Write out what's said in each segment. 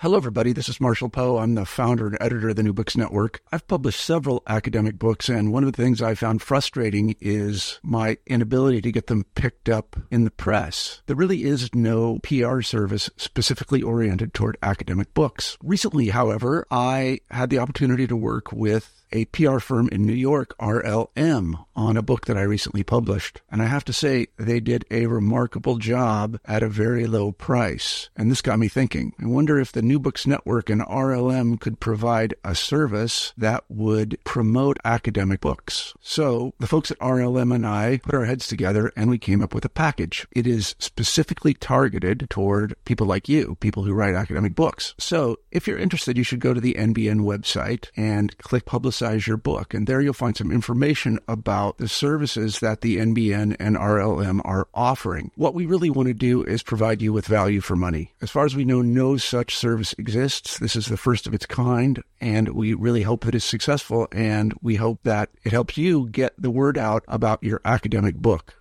Hello, everybody. This is Marshall Poe. I'm the founder and editor of the New Books Network. I've published several academic books, and one of the things I found frustrating is my inability to get them picked up in the press. There really is no PR service specifically oriented toward academic books. Recently, however, I had the opportunity to work with a PR firm in New York, RLM, on a book that I recently published. And I have to say, they did a remarkable job at a very low price. And this got me thinking. I wonder if the New Books Network and RLM could provide a service that would promote academic books. So the folks at RLM and I put our heads together and we came up with a package. It is specifically targeted toward people like you, people who write academic books. So if you're interested, you should go to the NBN website and click Publicize Your Book. And there you'll find some information about the services that the NBN and RLM are offering. What we really want to do is provide you with value for money. As far as we know, no such service exists. This is the first of its kind, and we really hope that it's successful, and we hope that it helps you get the word out about your academic book.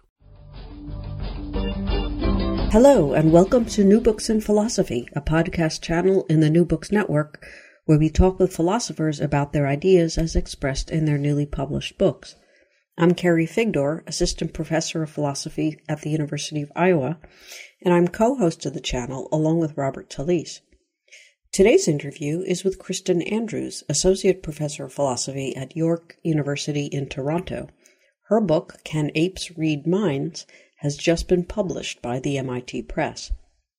Hello, and welcome to New Books in Philosophy, a podcast channel in the New Books Network, where we talk with philosophers about their ideas as expressed in their newly published books. I'm Carrie Figdor, Assistant Professor of Philosophy at the University of Iowa, and I'm co-host of the channel along with Robert Talisse. Today's interview is with Kristen Andrews, Associate Professor of Philosophy at York University in Toronto. Her book, Can Apes Read Minds?, has just been published by the MIT Press.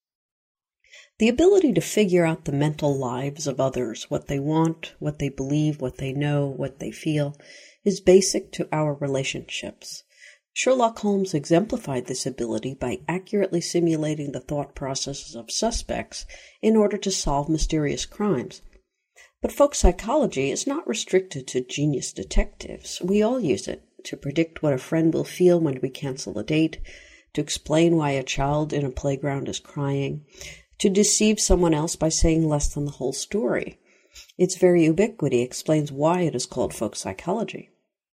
The ability to figure out the mental lives of others, what they want, what they believe, what they know, what they feel, is basic to our relationships. Sherlock Holmes exemplified this ability by accurately simulating the thought processes of suspects in order to solve mysterious crimes. But folk psychology is not restricted to genius detectives. We all use it to predict what a friend will feel when we cancel a date, to explain why a child in a playground is crying, to deceive someone else by saying less than the whole story. Its very ubiquity explains why it is called folk psychology.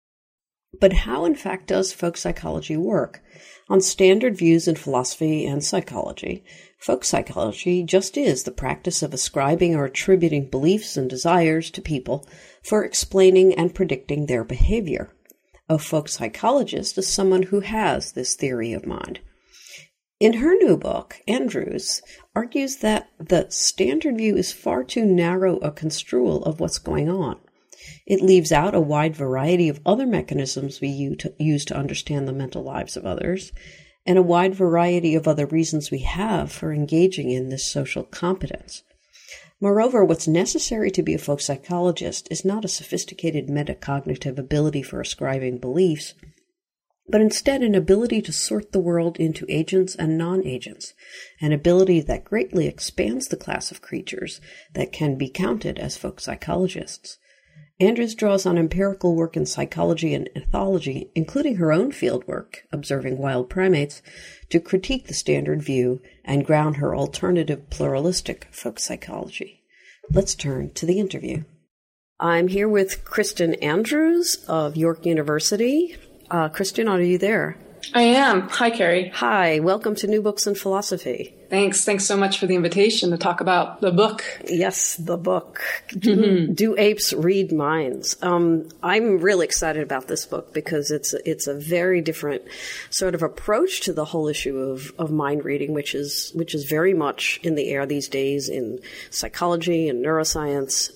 But how, in fact, does folk psychology work? On standard views in philosophy and psychology, folk psychology just is the practice of ascribing or attributing beliefs and desires to people for explaining and predicting their behavior. A folk psychologist is someone who has this theory of mind. In her new book, Andrews argues that the standard view is far too narrow a construal of what's going on. It leaves out a wide variety of other mechanisms we use to understand the mental lives of others, and a wide variety of other reasons we have for engaging in this social competence. Moreover, what's necessary to be a folk psychologist is not a sophisticated metacognitive ability for ascribing beliefs, but instead an ability to sort the world into agents and non-agents, an ability that greatly expands the class of creatures that can be counted as folk psychologists. Andrews draws on empirical work in psychology and ethology, including her own fieldwork, observing wild primates, to critique the standard view and ground her alternative pluralistic folk psychology. Let's turn to the interview. I'm here with Kristen Andrews of York University. Kristen, are you there? I am. Hi, Carrie. Hi. Welcome to New Books in Philosophy. Thanks. Thanks so much for the invitation to talk about the book. Yes, the book. Do Apes Read Minds? I'm really excited about this book because it's a very different sort of approach to the whole issue of mind reading, which is very much in the air these days in psychology and neuroscience.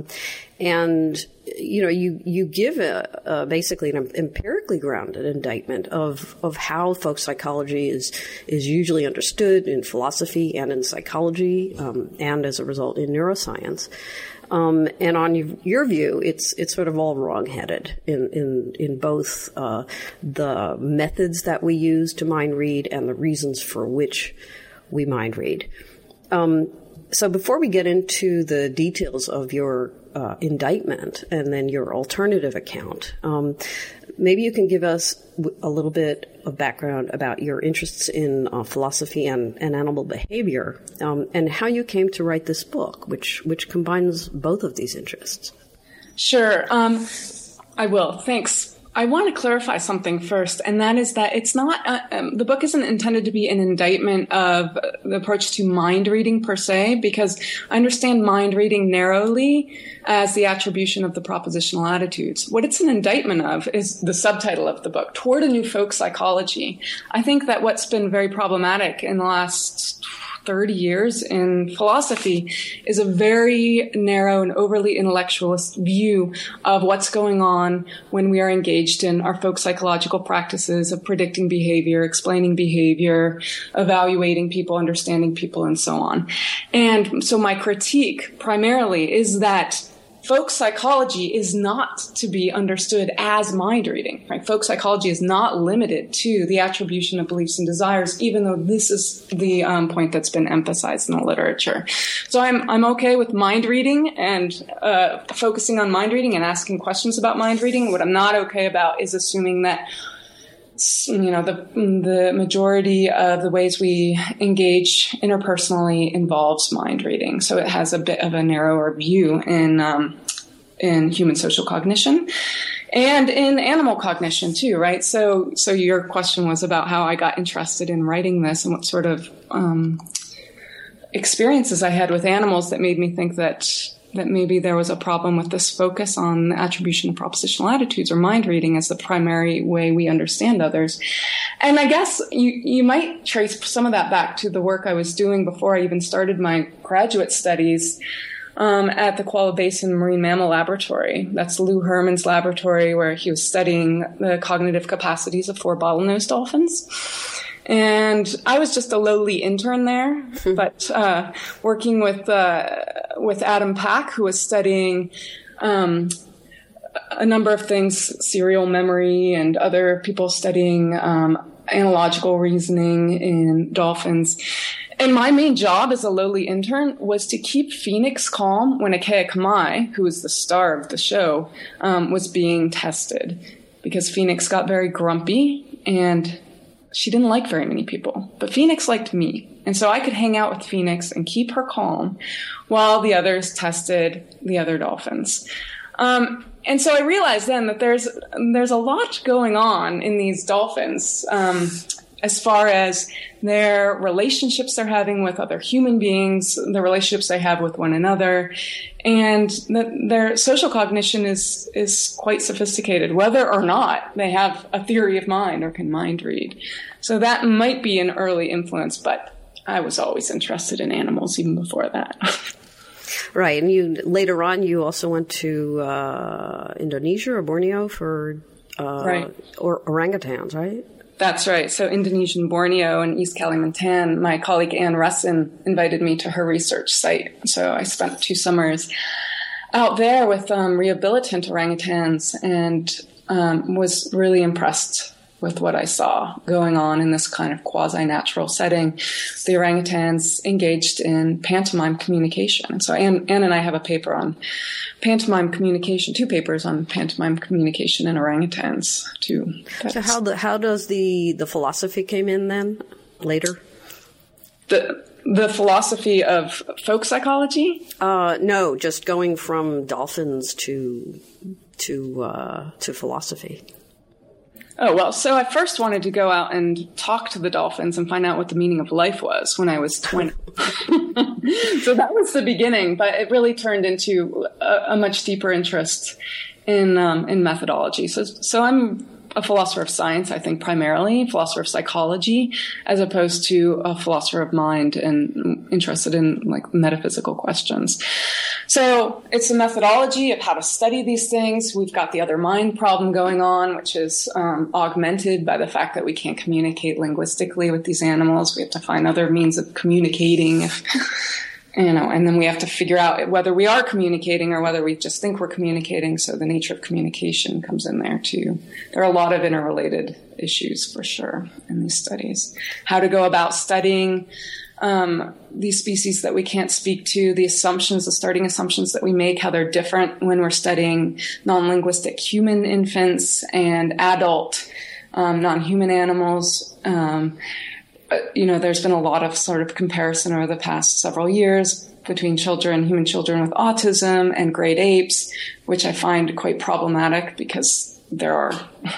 And you give basically an empirically grounded indictment of how folk psychology is usually understood in philosophy and in psychology, and as a result in neuroscience. And on your view, it's sort of all wrong-headed in both the methods that we use to mind read and the reasons for which we mind read. So before we get into the details of your indictment and then your alternative account, maybe you can give us a little bit of background about your interests in philosophy and animal behavior, and how you came to write this book, which combines both of these interests. Sure. I will. Thanks. I want to clarify something first, and that is that it's not, the book isn't intended to be an indictment of the approach to mind reading per se, because I understand mind reading narrowly as the attribution of the propositional attitudes. What it's an indictment of is the subtitle of the book, Toward a New Folk Psychology. I think that what's been very problematic in the last 30 years in philosophy is a very narrow and overly intellectualist view of what's going on when we are engaged in our folk psychological practices of predicting behavior, explaining behavior, evaluating people, understanding people, and so on. And so my critique primarily is that folk psychology is not to be understood as mind reading, right? Folk psychology is not limited to the attribution of beliefs and desires, even though this is the point that's been emphasized in the literature. So I'm okay with mind reading and focusing on mind reading and asking questions about mind reading. What I'm not okay about is assuming that the majority of the ways we engage interpersonally involves mind reading. So it has a bit of a narrower view in human social cognition and in animal cognition too, right? So your question was about how I got interested in writing this and what sort of experiences I had with animals that made me think that maybe there was a problem with this focus on the attribution of propositional attitudes or mind reading as the primary way we understand others. And I guess you might trace some of that back to the work I was doing before I even started my graduate studies at the Koala Basin Marine Mammal Laboratory. That's Lou Herman's laboratory, where he was studying the cognitive capacities of 4 bottlenose dolphins. And I was just a lowly intern there, but working with Adam Pack, who was studying a number of things, serial memory, and other people studying analogical reasoning in dolphins. And my main job as a lowly intern was to keep Phoenix calm when Akea Kamai, who was the star of the show, was being tested, because Phoenix got very grumpy and she didn't like very many people, but Phoenix liked me. And so I could hang out with Phoenix and keep her calm while the others tested the other dolphins. And so I realized then that there's a lot going on in these dolphins, as far as their relationships they're having with other human beings, the relationships they have with one another, and their social cognition is quite sophisticated, whether or not they have a theory of mind or can mind read. So that might be an early influence, but I was always interested in animals even before that. Right, and later on you also went to Indonesia or Borneo for right. or orangutans, right? That's right. So Indonesian Borneo and East Kalimantan, my colleague Anne Russin invited me to her research site. So I spent 2 summers out there with rehabilitant orangutans and was really impressed with what I saw going on in this kind of quasi-natural setting. The orangutans engaged in pantomime communication. And so Anne and I have a paper on pantomime communication, 2 papers on pantomime communication in orangutans too. So how does the philosophy came in then later? The philosophy of folk psychology? No, just going from dolphins to philosophy. Oh, well, so I first wanted to go out and talk to the dolphins and find out what the meaning of life was when I was 20. So that was the beginning, but it really turned into a much deeper interest in methodology. So I'm a philosopher of science, I think, primarily, philosopher of psychology, as opposed to a philosopher of mind and interested in like metaphysical questions. So it's a methodology of how to study these things. We've got the other mind problem going on, which is augmented by the fact that we can't communicate linguistically with these animals. We have to find other means of communicating, and then we have to figure out whether we are communicating or whether we just think we're communicating. So the nature of communication comes in there too. There are a lot of interrelated issues for sure in these studies. How to go about studying these species that we can't speak to, the starting assumptions that we make, how they're different when we're studying non-linguistic human infants and adult non-human animals. There's been a lot of sort of comparison over the past several years between human children with autism and great apes, which I find quite problematic because there are,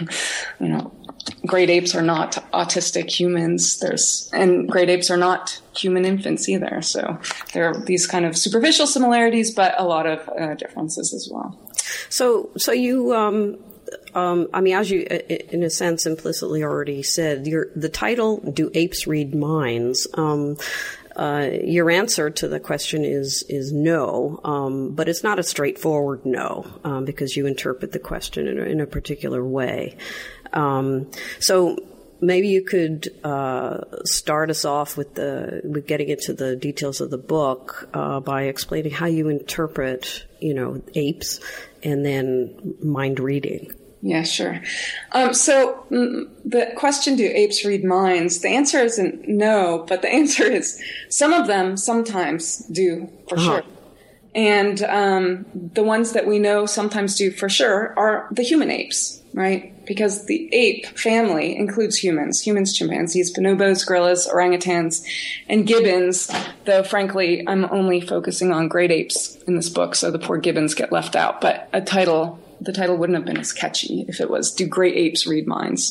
great apes are not autistic humans. And great apes are not human infants either. So there are these kind of superficial similarities, but a lot of differences as well. So you, as you, in a sense, implicitly already said, the title, Do Apes Read Minds? Your answer to the question is no, but it's not a straightforward no, because you interpret the question in a particular way. So maybe you could start us off with getting into the details of the book by explaining how you interpret, apes and then mind reading. Yeah, sure. So the question, do apes read minds? The answer isn't no, but the answer is some of them sometimes do for sure. And the ones that we know sometimes do for sure are the human apes, right? Because the ape family includes humans, chimpanzees, bonobos, gorillas, orangutans, and gibbons, though frankly, I'm only focusing on great apes in this book, so the poor gibbons get left out. But the title wouldn't have been as catchy if it was, Do Great Apes Read Minds?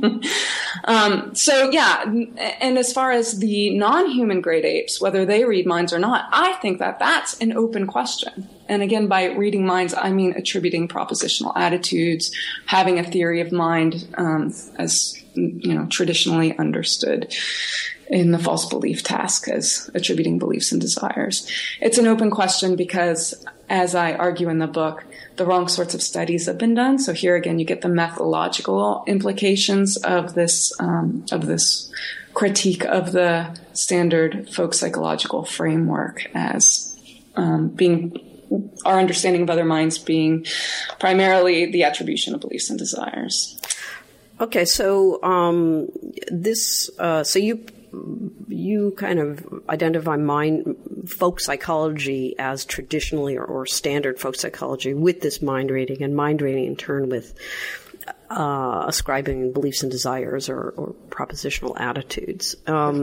So yeah, and as far as the non-human great apes, whether they read minds or not, I think that that's an open question. And again, by reading minds, I mean attributing propositional attitudes, having a theory of mind, as traditionally understood in the false belief task as attributing beliefs and desires. It's an open question because, as I argue in the book, the wrong sorts of studies have been done. So here again, you get the methodological implications of this critique of the standard folk psychological framework as being our understanding of other minds being primarily the attribution of beliefs and desires. Okay, so you kind of identify folk psychology as traditionally or standard folk psychology with this mind reading, and mind reading in turn with ascribing beliefs and desires or propositional attitudes.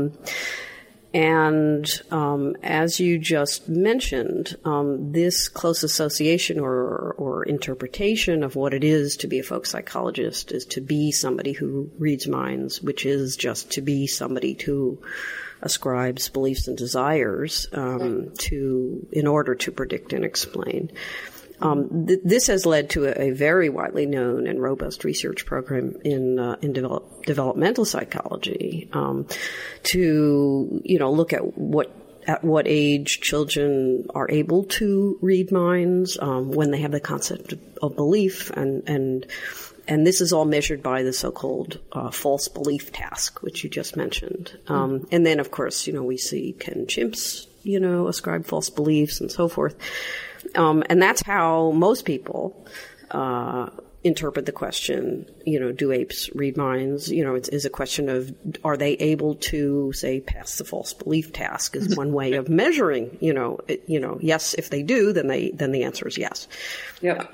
As you just mentioned, this close association or interpretation of what it is to be a folk psychologist is to be somebody who reads minds, which is just to be somebody who ascribes beliefs and desires in order to predict and explain. This has led to a very widely known and robust research program in developmental psychology to look at what age children are able to read minds when they have the concept of belief, and this is all measured by the so-called false belief task, which you just mentioned. And then, of course, we see, can chimps ascribe false beliefs and so forth. And that's how most people interpret the question, do apes read minds? It is a question of, are they able to, say, pass the false belief task is one way of measuring, yes, if they do, then the answer is yes. Yep.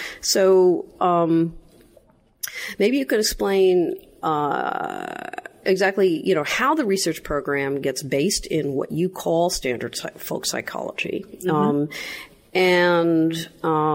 Maybe you could explain exactly, how the research program gets based in what you call standard folk psychology. And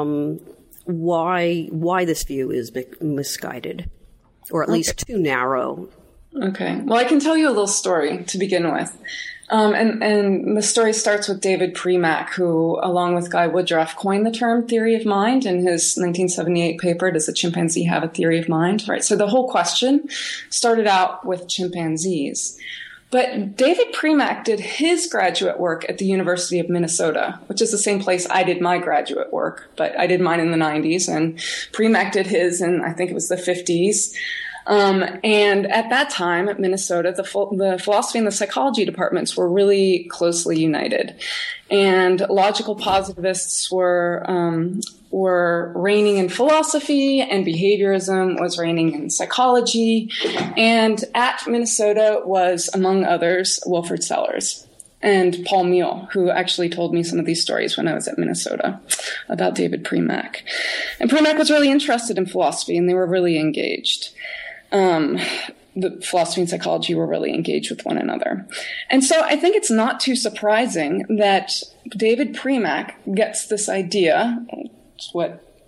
why this view is misguided, or at least too narrow. Okay. Well, I can tell you a little story to begin with. And the story starts with David Premack, who, along with Guy Woodruff, coined the term theory of mind in his 1978 paper, Does a Chimpanzee Have a Theory of Mind? Right. So the whole question started out with chimpanzees. But David Premack did his graduate work at the University of Minnesota, which is the same place I did my graduate work, but I did mine in the 90s, and Premack did his in, I think it was the 50s. And at that time at Minnesota, the philosophy and the psychology departments were really closely united. And logical positivists were reigning in philosophy, and behaviorism was reigning in psychology. And at Minnesota was, among others, Wilfrid Sellers and Paul Meehl, who actually told me some of these stories when I was at Minnesota about David Premack. And Premack was really interested in philosophy, and they were really engaged. The philosophy and psychology were really engaged with one another. And so I think it's not too surprising that David Premack gets this idea, what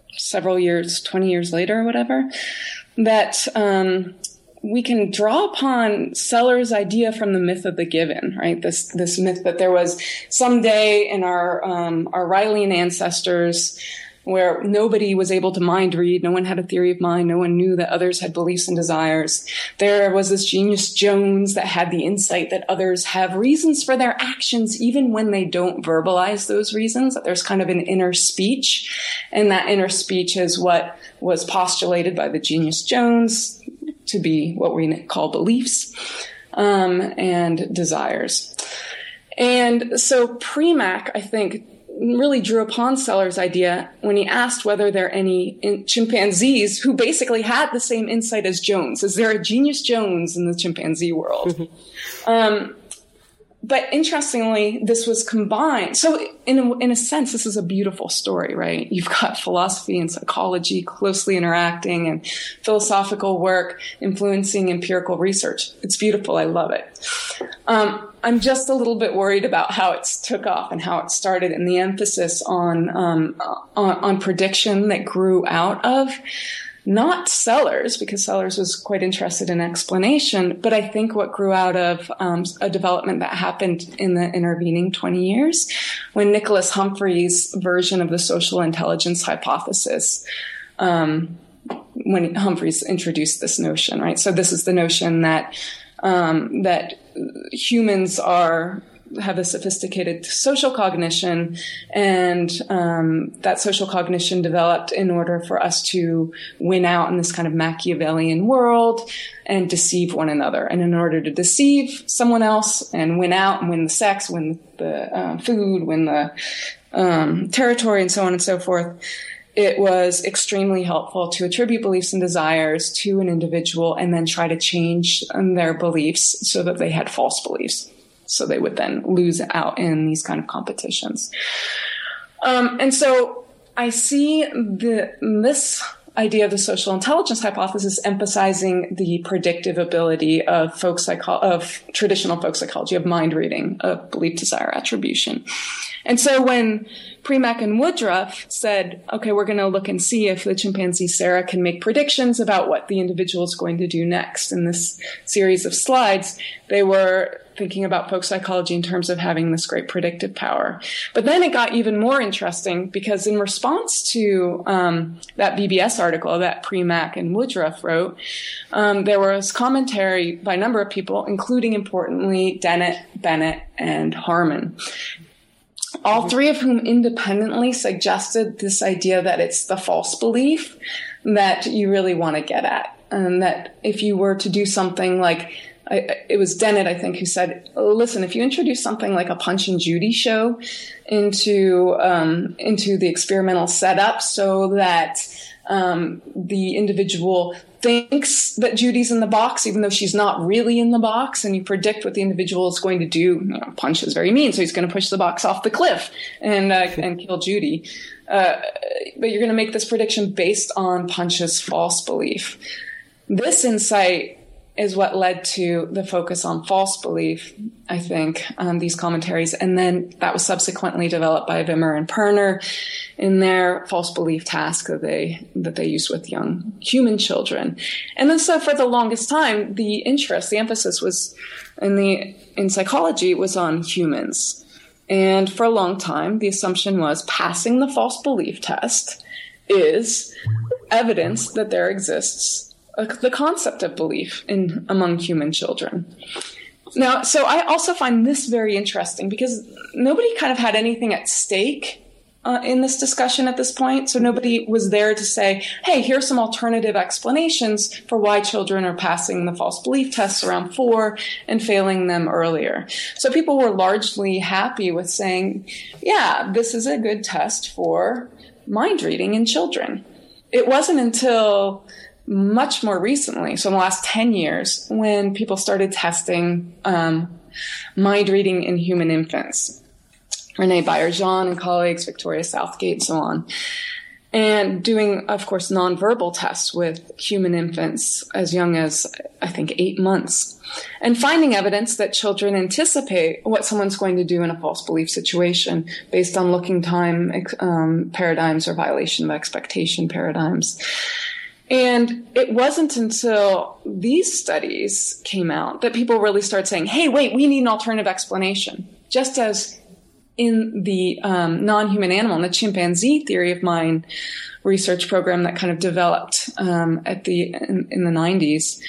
several years, 20 years later or whatever, that we can draw upon Sellers' idea from the myth of the given, right? This myth that there was someday in our Rileyan ancestors where nobody was able to mind read, no one had a theory of mind, no one knew that others had beliefs and desires. There was this genius Jones that had the insight that others have reasons for their actions even when they don't verbalize those reasons, that there's kind of an inner speech, and that inner speech is what was postulated by the genius Jones to be what we call beliefs and desires. And so Premack, I think, really drew upon Sellers' idea when he asked whether there are any chimpanzees who basically had the same insight as Jones. Is there a genius Jones in the chimpanzee world? But interestingly, this was combined. So in a sense, this is a beautiful story, right? You've got philosophy and psychology closely interacting and philosophical work influencing empirical research. It's beautiful. I love it. I'm just a little bit worried about how it took off and how it started and the emphasis on prediction that grew out of not Sellers, because Sellers was quite interested in explanation, but I think what grew out of a development that happened in the intervening 20 years when Nicholas Humphrey's version of the social intelligence hypothesis, when Humphreys introduced this notion, right? So this is the notion that humans have a sophisticated social cognition, and that social cognition developed in order for us to win out in this kind of Machiavellian world and deceive one another. And in order to deceive someone else and win out and win the sex, win the food, win the territory, and so on and so forth, it was extremely helpful to attribute beliefs and desires to an individual and then try to change their beliefs so that they had false beliefs. So they would then lose out in these kind of competitions. And so I see this idea of the social intelligence hypothesis emphasizing the predictive ability of traditional folk psychology, of mind reading, of belief, desire, attribution. And so when Premack and Woodruff said, okay, we're going to look and see if the chimpanzee Sarah can make predictions about what the individual is going to do next in this series of slides, they were thinking about folk psychology in terms of having this great predictive power. But then it got even more interesting because in response to that BBS article that Premack and Woodruff wrote, there was commentary by a number of people, including, importantly, Dennett, Bennett, and Harman. All three of whom independently suggested this idea that it's the false belief that you really want to get at. And that if you were to do something like, it was Dennett, I think, who said, listen, if you introduce something like a Punch and Judy show into the experimental setup so that the individual thinks that Judy's in the box, even though she's not really in the box, and you predict what the individual is going to do. Punch is very mean, so he's going to push the box off the cliff and kill Judy. But you're going to make this prediction based on Punch's false belief. This insight is what led to the focus on false belief, I think, these commentaries. And then that was subsequently developed by Wimmer and Perner in their false belief task that they used with young human children. And then so for the longest time, the emphasis was in psychology was on humans. And for a long time, the assumption was passing the false belief test is evidence that there exists the concept of belief among human children. Now, so I also find this very interesting because nobody kind of had anything at stake in this discussion at this point. So nobody was there to say, hey, here's some alternative explanations for why children are passing the false belief tests around 4 and failing them earlier. So people were largely happy with saying, yeah, this is a good test for mind reading in children. It wasn't until much more recently, so in the last 10 years, when people started testing mind reading in human infants. René Baillargeon and colleagues, Victoria Southgate, and so on. and doing, of course, nonverbal tests with human infants as young as, I think, 8 months, and finding evidence that children anticipate what someone's going to do in a false belief situation based on looking time paradigms or violation of expectation paradigms. And it wasn't until these studies came out that people really started saying, hey, wait, we need an alternative explanation. Just as in the non-human animal, in the chimpanzee theory of mind research program that kind of developed in the 90s,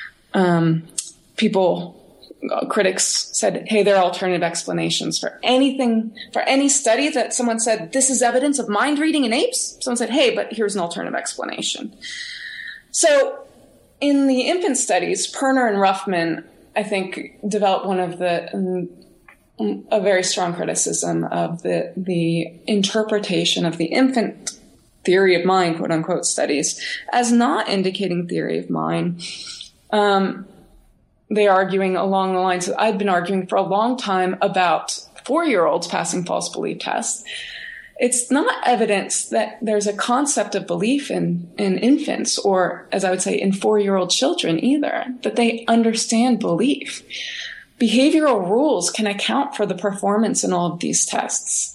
critics said, hey, there are alternative explanations for anything, for any study that someone said, this is evidence of mind reading in apes. Someone said, hey, but here's an alternative explanation. So in the infant studies, Perner and Ruffman, I think, developed one of a very strong criticism of the interpretation of the infant theory of mind, quote unquote, studies as not indicating theory of mind. They're arguing along the lines that I've been arguing for a long time about 4-year-olds passing false belief tests. It's not evidence that there's a concept of belief in infants, or as I would say, in 4-year-old children either, that they understand belief. Behavioral rules can account for the performance in all of these tests.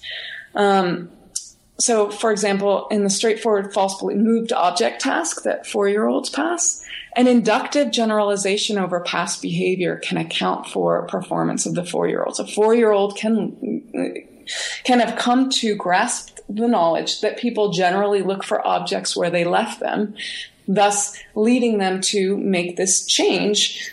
So, for example, in the straightforward false belief moved object task that 4-year-olds pass, an inductive generalization over past behavior can account for performance of the 4-year-olds. A 4-year-old can have come to grasp the knowledge that people generally look for objects where they left them, thus leading them to make this change,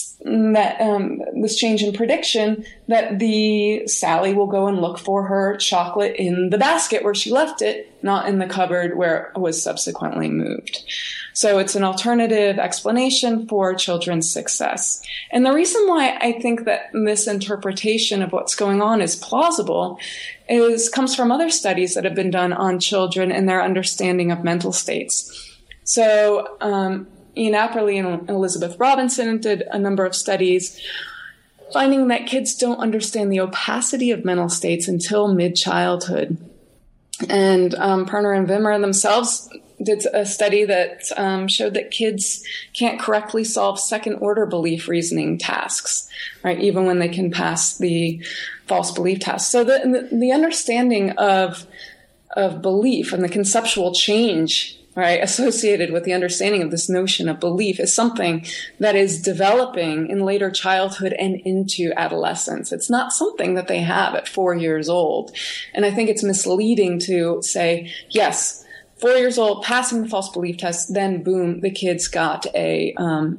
this change in prediction that the Sally will go and look for her chocolate in the basket where she left it, not in the cupboard where it was subsequently moved. So it's an alternative explanation for children's success. And the reason why I think that this interpretation of what's going on is plausible comes from other studies that have been done on children and their understanding of mental states. So Ian Apperly and Elizabeth Robinson did a number of studies finding that kids don't understand the opacity of mental states until mid-childhood. And Perner and Wimmer themselves did a study that showed that kids can't correctly solve second-order belief reasoning tasks, right? Even when they can pass the false belief test. So the understanding of belief and the conceptual change, right, associated with the understanding of this notion of belief is something that is developing in later childhood and into adolescence. It's not something that they have at 4 years old. And I think it's misleading to say, yes, 4 years old, passing the false belief test, then boom, the kid's got a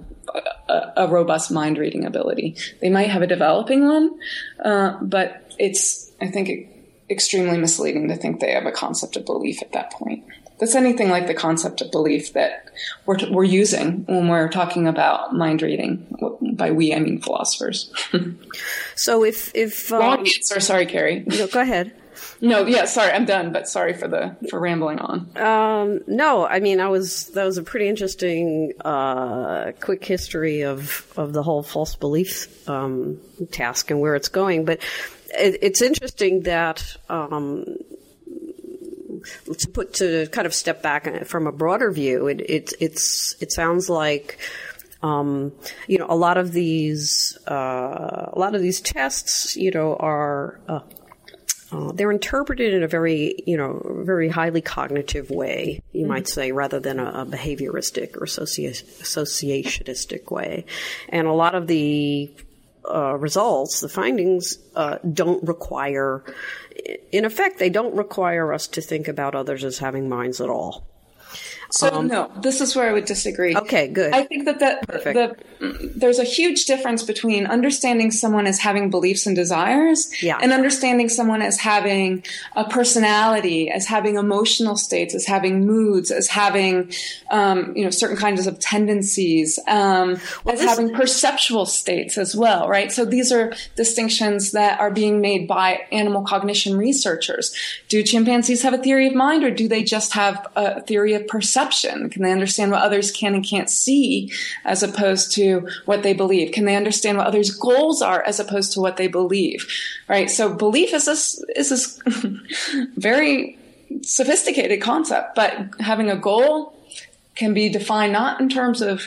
robust mind reading ability. They might have a developing one, but it's, I think, extremely misleading to think they have a concept of belief at that point. That's anything like the concept of belief that we're using when we're talking about mind reading. By we, I mean philosophers. So if long answer, sorry, Carrie. No, go ahead. No, yeah, sorry, I'm done. But sorry for rambling on. No, I mean that was a pretty interesting quick history of the whole false belief task and where it's going. But it's interesting that. To kind of step back from a broader view, it sounds like a lot of these tests are they're interpreted in a very highly cognitive way, you might say, rather than a behavioristic or associationistic way, and a lot of the results, the findings, don't require. In effect, they don't require us to think about others as having minds at all. So no, this is where I would disagree. Okay, good. I think that there's a huge difference between understanding someone as having beliefs and desires and understanding someone as having a personality, as having emotional states, as having moods, as having certain kinds of tendencies, as having perceptual states as well, right? So these are distinctions that are being made by animal cognition researchers. Do chimpanzees have a theory of mind, or do they just have a theory of perception? Can they understand what others can and can't see as opposed to what they believe? Can they understand what others' goals are as opposed to what they believe? Right? So belief is this very sophisticated concept, but having a goal can be defined not in terms of,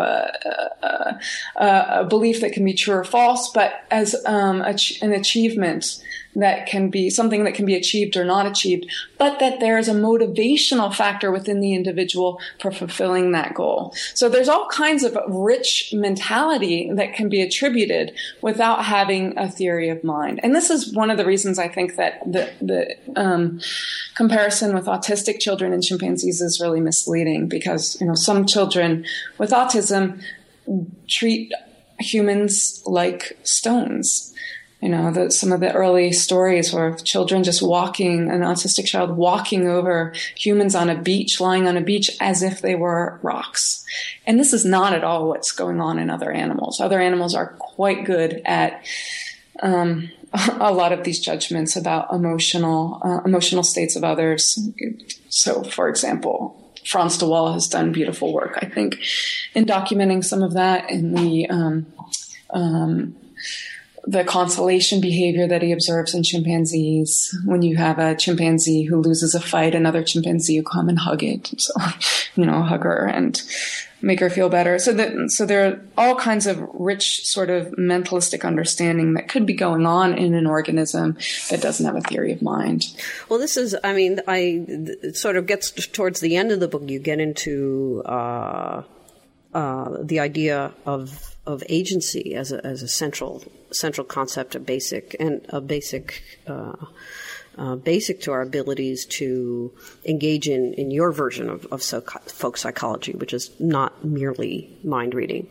a belief that can be true or false, but as an achievement that can be something that can be achieved or not achieved, but that there is a motivational factor within the individual for fulfilling that goal. So there's all kinds of rich mentality that can be attributed without having a theory of mind. And this is one of the reasons I think that the comparison with autistic children and chimpanzees is really misleading, because, some children with autism treat humans like stones. Some of the early stories were of children just walking, an autistic child walking over humans on a beach, lying on a beach as if they were rocks. And this is not at all what's going on in other animals. Other animals are quite good at a lot of these judgments about emotional states of others. So, for example, Frans de Waal has done beautiful work, I think, in documenting some of that in the consolation behavior that he observes in chimpanzees. When you have a chimpanzee who loses a fight, another chimpanzee will come and hug it. So, hug her and make her feel better. So there are all kinds of rich sort of mentalistic understanding that could be going on in an organism that doesn't have a theory of mind. Well, this is, it sort of gets towards the end of the book, you get into the idea of agency as a central concept, basic to our abilities to engage in your version of folk psychology, which is not merely mind reading.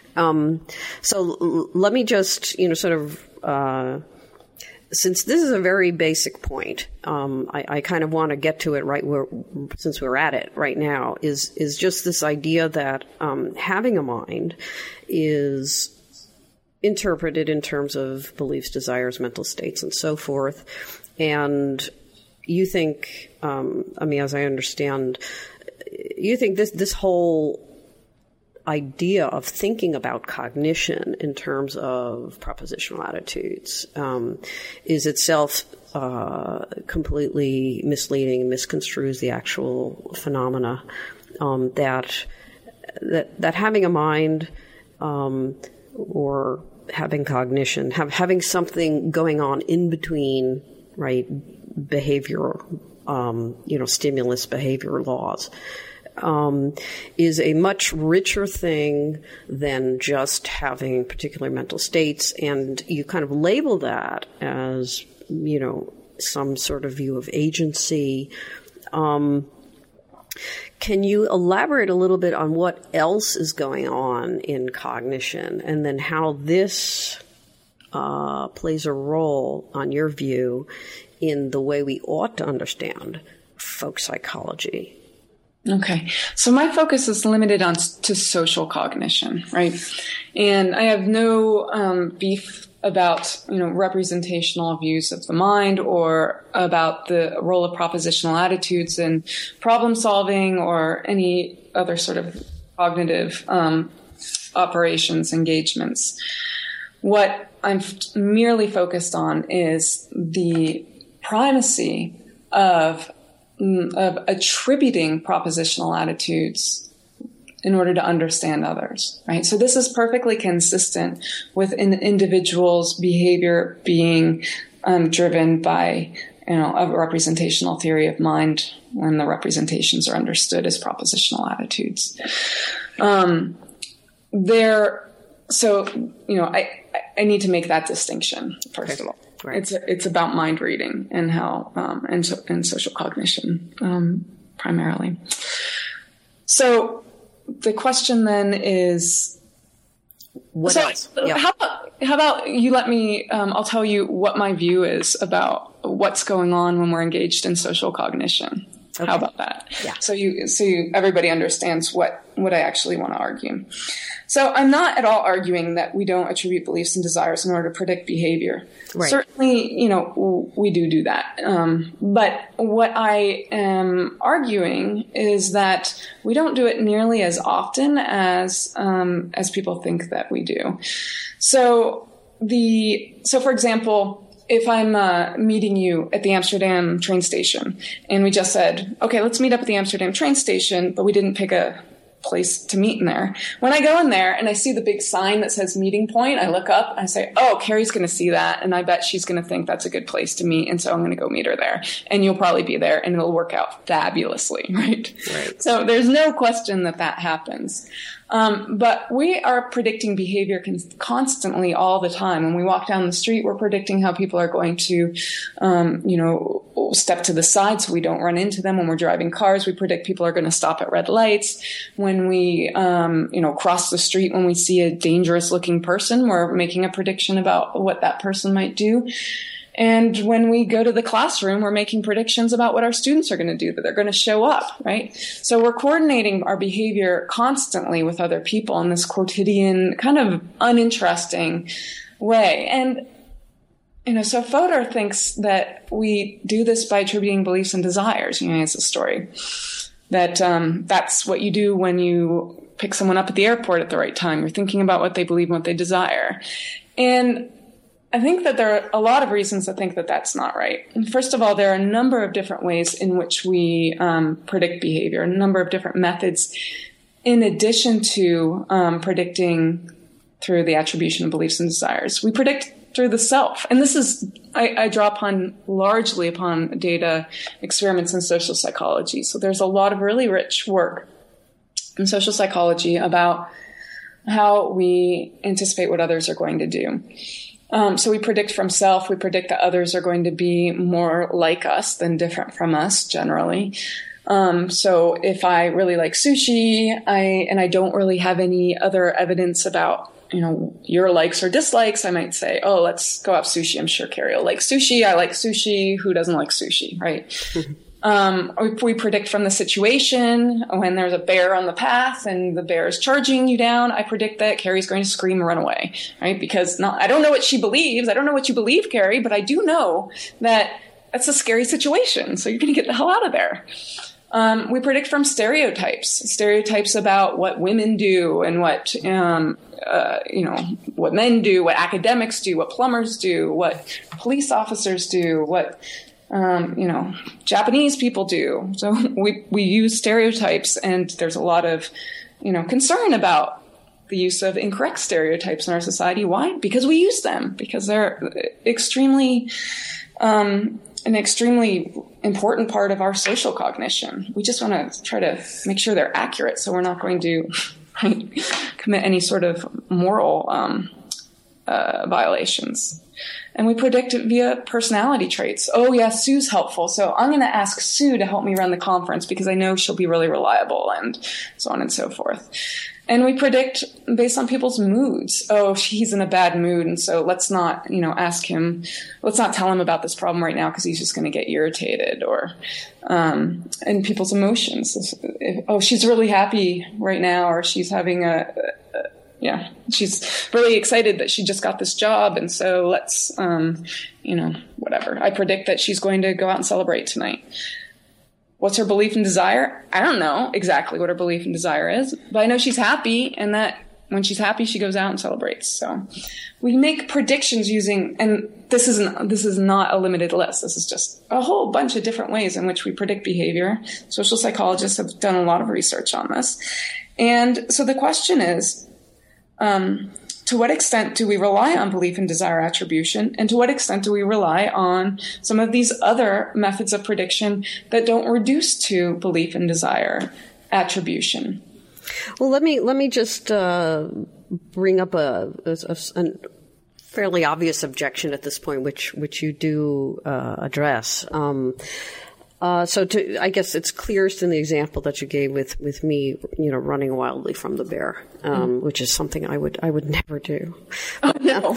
So let me just, since this is a very basic point, I kind of want to get to it since we're at it right now, is just this idea that having a mind is interpreted in terms of beliefs, desires, mental states, and so forth. And you think, as I understand, you think this whole idea of thinking about cognition in terms of propositional attitudes is itself completely misleading and misconstrues the actual phenomena, that having a mind or having cognition, having something going on in between, right, behavior, stimulus behavior laws, is a much richer thing than just having particular mental states. And you kind of label that as, some sort of view of agency. Can you elaborate a little bit on what else is going on in cognition, and then how this plays a role, on your view, in the way we ought to understand folk psychology? Okay. So my focus is limited to social cognition, right? And I have no beef about, representational views of the mind, or about the role of propositional attitudes in problem solving, or any other sort of cognitive operations, engagements. What I'm merely focused on is the primacy of attributing propositional attitudes in order to understand others, right? So this is perfectly consistent with an individual's behavior being driven by, a representational theory of mind, when the representations are understood as propositional attitudes. I need to make that distinction first of all. Right. It's about mind reading and how and social cognition primarily. So the question then is, what else? Yeah. How about you let me? I'll tell you what my view is about what's going on when we're engaged in social cognition. Okay. How about that? Yeah. So everybody understands what I actually want to argue. So I'm not at all arguing that we don't attribute beliefs and desires in order to predict behavior. Right. Certainly, we do that. But what I am arguing is that we don't do it nearly as often as people think that we do. So for example, if I'm meeting you at the Amsterdam train station and we just said, okay, let's meet up at the Amsterdam train station, but we didn't pick a place to meet in there. When I go in there and I see the big sign that says meeting point, I look up and I say, oh, Carrie's going to see that. And I bet she's going to think that's a good place to meet. And so I'm going to go meet her there. And you'll probably be there and it'll work out fabulously, right? So there's no question that happens. But we are predicting behavior constantly all the time. When we walk down the street, we're predicting how people are going to, step to the side so we don't run into them. When we're driving cars, we predict people are going to stop at red lights. When we, cross the street, when we see a dangerous looking person, we're making a prediction about what that person might do. And when we go to the classroom, we're making predictions about what our students are going to do, that they're going to show up, right? So we're coordinating our behavior constantly with other people in this quotidian, kind of uninteresting way. And, so Fodor thinks that we do this by attributing beliefs and desires. It's a story that that's what you do when you pick someone up at the airport at the right time. You're thinking about what they believe and what they desire. And I think that there are a lot of reasons to think that that's not right. And first of all, there are a number of different ways in which we predict behavior, a number of different methods, in addition to predicting through the attribution of beliefs and desires. We predict through the self. And this is, I draw largely upon data experiments in social psychology. So there's a lot of really rich work in social psychology about how we anticipate what others are going to do. So we predict from self. We predict that others are going to be more like us than different from us generally. So if I really like sushi, and I don't really have any other evidence about, your likes or dislikes, I might say, oh, let's go have sushi. I'm sure Carrie will like sushi. I like sushi. Who doesn't like sushi, right? We predict from the situation. When there's a bear on the path and the bear is charging you down, I predict that Carrie's going to scream and run away, right? Because I don't know what she believes. I don't know what you believe, Carrie, but I do know that that's a scary situation. So you're going to get the hell out of there. We predict from stereotypes about what women do and what men do, what academics do, what plumbers do, what police officers do, what Japanese people do. So we use stereotypes, and there's a lot of, concern about the use of incorrect stereotypes in our society. Why? Because we use them, because they're an extremely important part of our social cognition. We just want to try to make sure they're accurate, so we're not going to commit any sort of moral violations. And we predict it via personality traits. Oh, yeah, Sue's helpful, so I'm going to ask Sue to help me run the conference because I know she'll be really reliable, and so on and so forth. And we predict based on people's moods. Oh, he's in a bad mood, and so let's not, let's not tell him about this problem right now because he's just going to get irritated. Or, and people's emotions. She's really happy right now, or she's having she's really excited that she just got this job, and so let's, whatever. I predict that she's going to go out and celebrate tonight. What's her belief and desire? I don't know exactly what her belief and desire is, but I know she's happy, and that when she's happy, she goes out and celebrates. So we make predictions using, and this is not a limited list. This is just a whole bunch of different ways in which we predict behavior. Social psychologists have done a lot of research on this. And so the question is, to what extent do we rely on belief and desire attribution? And to what extent do we rely on some of these other methods of prediction that don't reduce to belief and desire attribution? Well, let me just bring up a fairly obvious objection at this point, which you do address. I guess it's clearest in the example that you gave with me, running wildly from the bear, which is something I would never do. Oh, no.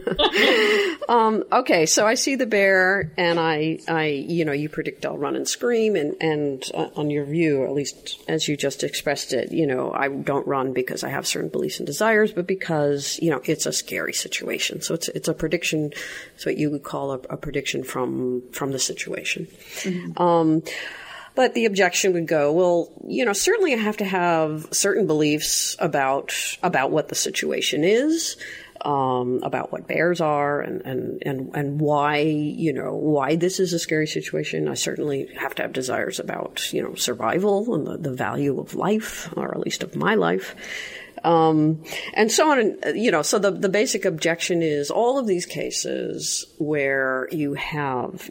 Okay, so I see the bear, and you predict I'll run and scream, and on your view, or at least as you just expressed it, I don't run because I have certain beliefs and desires, but because it's a scary situation. So it's a prediction. It's what you would call a prediction from the situation. Mm-hmm. But the objection would go, well, certainly I have to have certain beliefs about what the situation is. about what bears are and why this is a scary situation. I certainly have to have desires about, survival and the value of life, or at least of my life. And so on, so the basic objection is all of these cases where you have,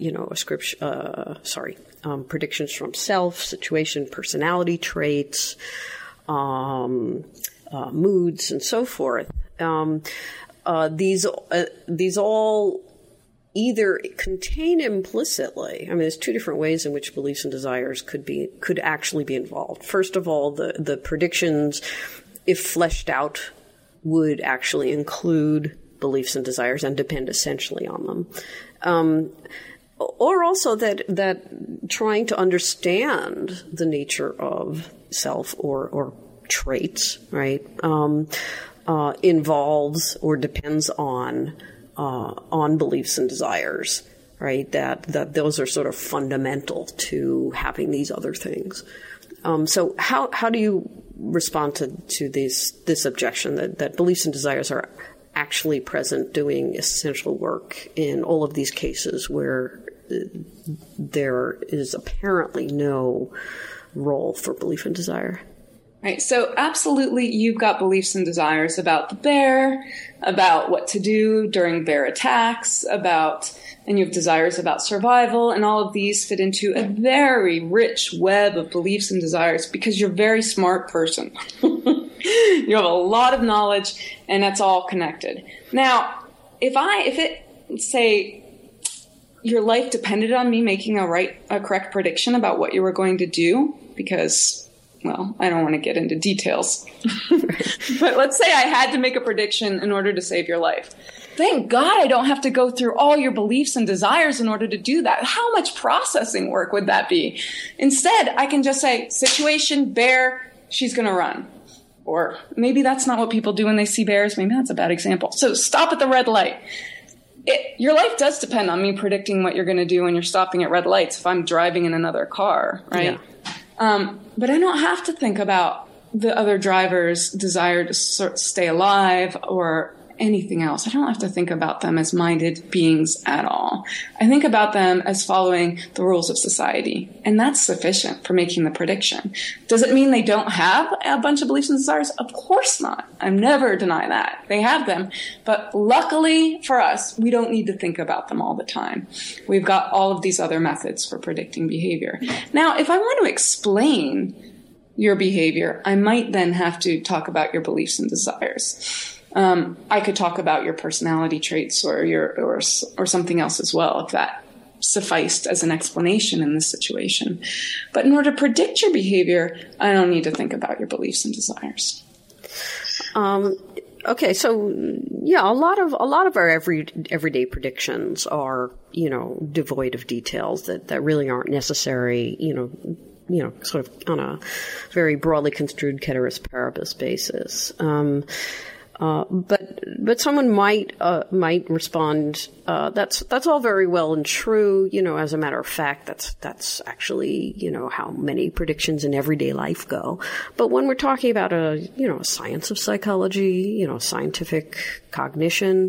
predictions from self, situation, personality traits, moods, and so forth. These all either contain implicitly, there's two different ways in which beliefs and desires could actually be involved. First of all, the predictions, if fleshed out, would actually include beliefs and desires and depend essentially on them. Or also that trying to understand the nature of self or traits, right, involves or depends on beliefs and desires, right? That those are sort of fundamental to having these other things. So how do you respond to this objection that beliefs and desires are actually present doing essential work in all of these cases where there is apparently no role for belief and desire? Right. So absolutely, you've got beliefs and desires about the bear, about what to do during bear attacks, and you have desires about survival, and all of these fit into a very rich web of beliefs and desires because you're a very smart person. You have a lot of knowledge, and that's all connected. Now, say your life depended on me making a correct prediction about what you were going to do, because, well, I don't want to get into details, but let's say I had to make a prediction in order to save your life. Thank God I don't have to go through all your beliefs and desires in order to do that. How much processing work would that be? Instead, I can just say, situation, bear, she's going to run. Or maybe that's not what people do when they see bears. Maybe that's a bad example. So stop at the red light. Your life does depend on me predicting what you're going to do when you're stopping at red lights if I'm driving in another car, right? Yeah. But I don't have to think about the other driver's desire to stay alive or anything else. I don't have to think about them as minded beings at all. I think about them as following the rules of society, and that's sufficient for making the prediction. Does it mean they don't have a bunch of beliefs and desires? Of course not. I never deny that. They have them, but luckily for us, we don't need to think about them all the time. We've got all of these other methods for predicting behavior. Now, if I want to explain your behavior, I might then have to talk about your beliefs and desires. I could talk about your personality traits or something else as well, if that sufficed as an explanation in this situation. But in order to predict your behavior, I don't need to think about your beliefs and desires. Okay, so yeah, a lot of our everyday predictions are, devoid of details that really aren't necessary, sort of on a very broadly construed ceteris paribus basis. But someone might respond, that's all very well and true, as a matter of fact, that's actually, how many predictions in everyday life go. But when we're talking about a science of psychology, scientific cognition,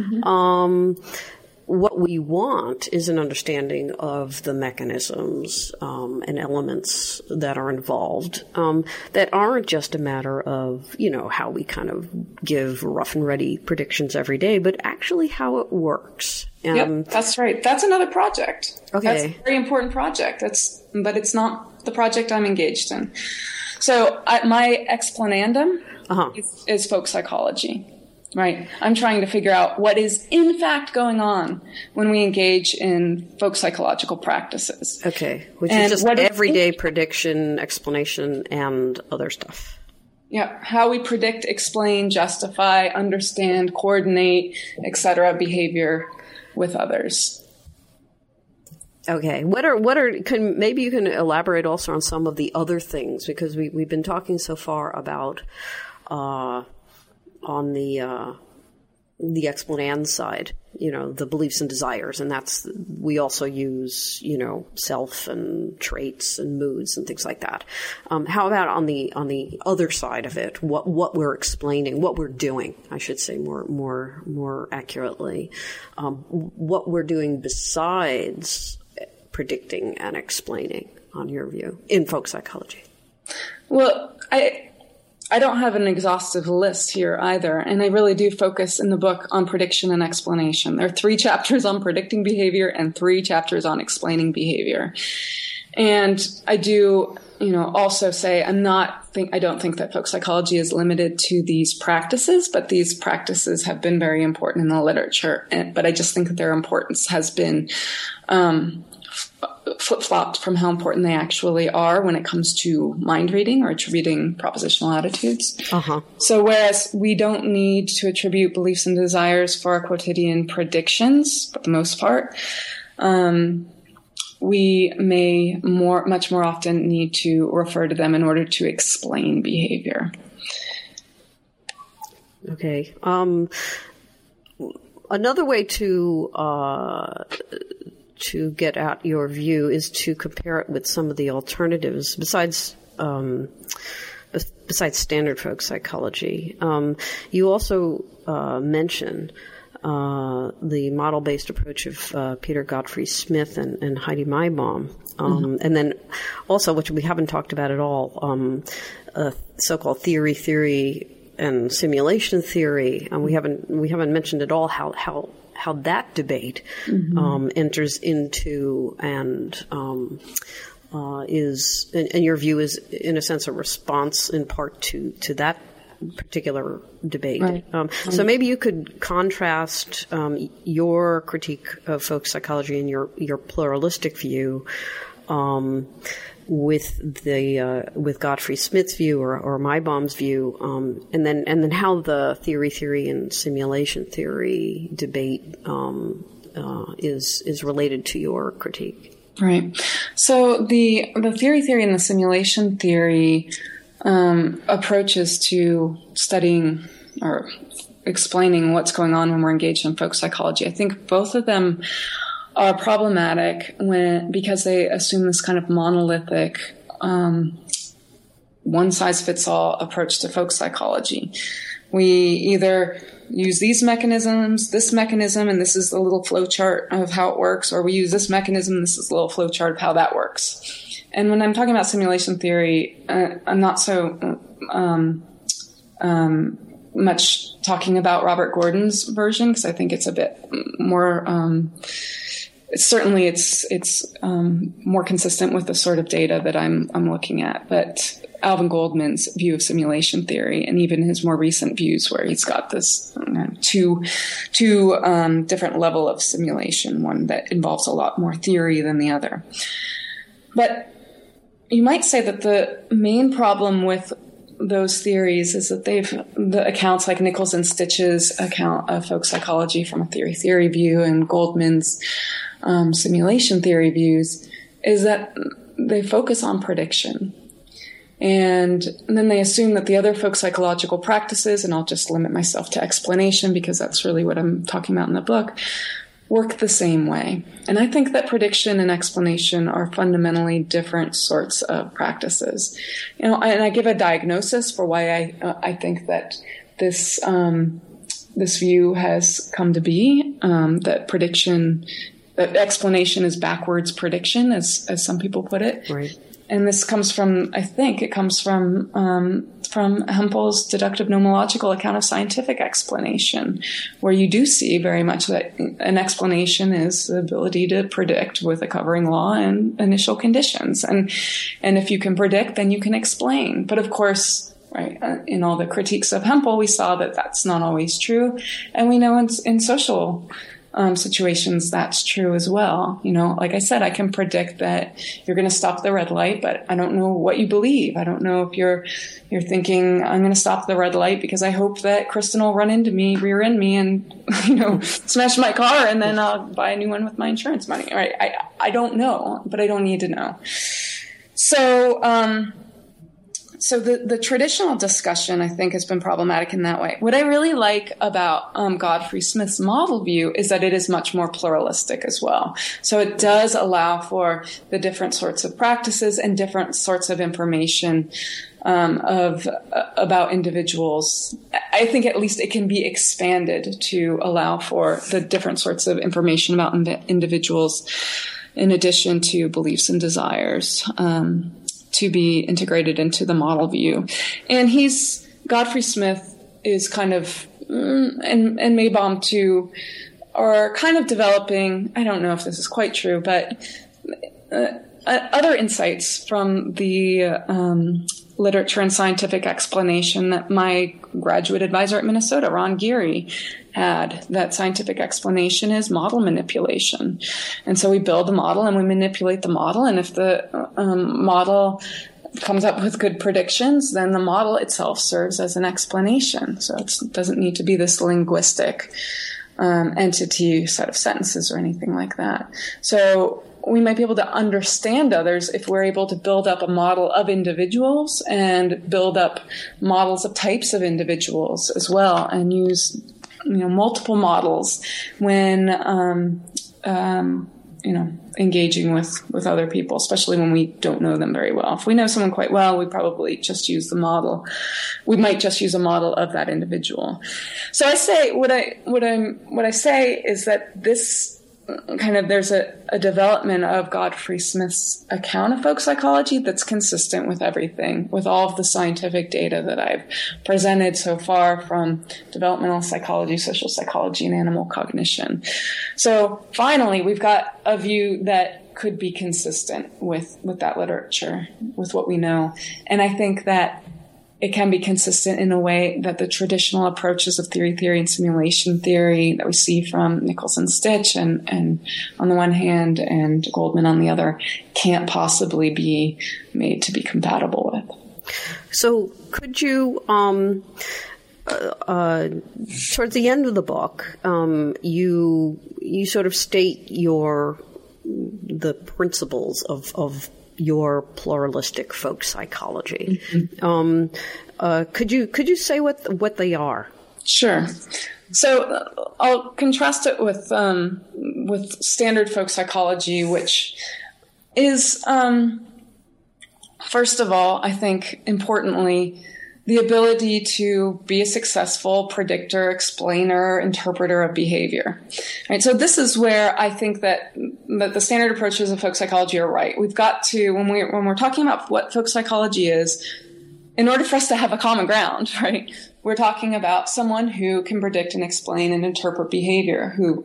what we want is an understanding of the mechanisms and elements that are involved that aren't just a matter of, how we kind of give rough and ready predictions every day, but actually how it works. Yep, that's right. That's another project. Okay. That's a very important project. But it's not the project I'm engaged in. So my explanandum is folk psychology. Right. I'm trying to figure out what is in fact going on when we engage in folk psychological practices. Okay. Which is just everyday prediction, explanation, and other stuff. Yeah. How we predict, explain, justify, understand, coordinate, etc. behavior with others. Okay. Maybe you can elaborate also on some of the other things, because we've been talking so far about on the the explanand side, the beliefs and desires, and we also use, self and traits and moods and things like that. How about on the other side of it, what we're explaining, what we're doing, I should say more accurately, what we're doing besides predicting and explaining, on your view, in folk psychology? Well, I don't have an exhaustive list here either, and I really do focus in the book on prediction and explanation. There are 3 chapters on predicting behavior and 3 chapters on explaining behavior. And I do, also say I don't think that folk psychology is limited to these practices, but these practices have been very important in the literature. But I just think that their importance has been flip-flopped from how important they actually are when it comes to mind reading or attributing propositional attitudes. So whereas we don't need to attribute beliefs and desires for our quotidian predictions, for the most part, we may much more often need to refer to them in order to explain behavior. Okay. Another way to get at your view is to compare it with some of the alternatives besides standard folk psychology. You also mention the model-based approach of Peter Godfrey Smith and Heidi Maibaum, and then also, which we haven't talked about at all, so-called theory and simulation theory. We haven't mentioned at all how that debate enters into and is, in your view, is in a sense a response in part to that particular debate. Right. So maybe you could contrast your critique of folk psychology and your pluralistic view with Godfrey Smith's view or Maibaum's view, and then how the theory and simulation theory debate is related to your critique. Right. So the theory and the simulation theory approaches to studying or explaining what's going on when we're engaged in folk psychology, I think both of them are problematic because they assume this kind of monolithic, one-size-fits-all approach to folk psychology. We either use these mechanisms, this mechanism, and this is the little flow chart of how it works, or we use this mechanism, this is the little flow chart of how that works. And when I'm talking about simulation theory, I'm not so much talking about Robert Gordon's version, because I think it's a bit more it's more consistent with the sort of data that I'm looking at. But Alvin Goldman's view of simulation theory, and even his more recent views, where he's got this two different level of simulation, one that involves a lot more theory than the other. But you might say that the main problem with those theories is that the accounts like Nichols and Stitch's account of folk psychology from a theory view and Goldman's simulation theory views is that they focus on prediction. And then they assume that the other folk psychological practices, and I'll just limit myself to explanation because that's really what I'm talking about in the book, work the same way. And I think that prediction and explanation are fundamentally different sorts of practices. And I give a diagnosis for why I think that this view has come to be, that explanation is backwards prediction, as some people put it. Right. And this comes from Hempel's deductive nomological account of scientific explanation, where you do see very much that an explanation is the ability to predict with a covering law and initial conditions. And if you can predict, then you can explain. But of course, right, in all the critiques of Hempel, we saw that that's not always true. And we know in social situations that's true as well. Like I said, I can predict that you're going to stop the red light, but I don't know what you believe. I don't know if you're thinking I'm going to stop the red light because I hope that Kristen will rear end me and smash my car, and then I'll buy a new one with my insurance money. Right? I don't know, but I don't need to know. So So the traditional discussion, I think, has been problematic in that way. What I really like about Godfrey Smith's model view is that it is much more pluralistic as well. So it does allow for the different sorts of practices and different sorts of information about individuals. I think at least it can be expanded to allow for the different sorts of information about individuals in addition to beliefs and desires. To be integrated into the model view. And Godfrey Smith is kind of, and Maybaum too, are kind of developing, I don't know if this is quite true, but other insights from the literature and scientific explanation that my graduate advisor at Minnesota, Ron Geary, had. That scientific explanation is model manipulation. And so we build the model and we manipulate the model. And if the model comes up with good predictions, then the model itself serves as an explanation. So it doesn't need to be this linguistic entity, set of sentences or anything like that. So we might be able to understand others if we're able to build up a model of individuals and build up models of types of individuals as well, and use multiple models when engaging with other people, especially when we don't know them very well. If we know someone quite well, we probably just use the model. We might just use a model of that individual. So I say what I say is that this there's a development of Godfrey Smith's account of folk psychology that's consistent with everything, with all of the scientific data that I've presented so far from developmental psychology, social psychology, and animal cognition. So finally, we've got a view that could be consistent with that literature, with what we know. And I think that it can be consistent in a way that the traditional approaches of theory and simulation theory that we see from Nichols and Stitch and on the one hand and Goldman on the other can't possibly be made to be compatible with. So could you, towards the end of the book, you sort of state the principles of your pluralistic folk psychology. Mm-hmm. Could you say what they are? Sure. So I'll contrast it with standard folk psychology, which is first of all, I think importantly, the ability to be a successful predictor, explainer, interpreter of behavior. Right? So this is where I think that the standard approaches of folk psychology are right. We've got to, when we're talking about what folk psychology is, in order for us to have a common ground, right, we're talking about someone who can predict and explain and interpret behavior, who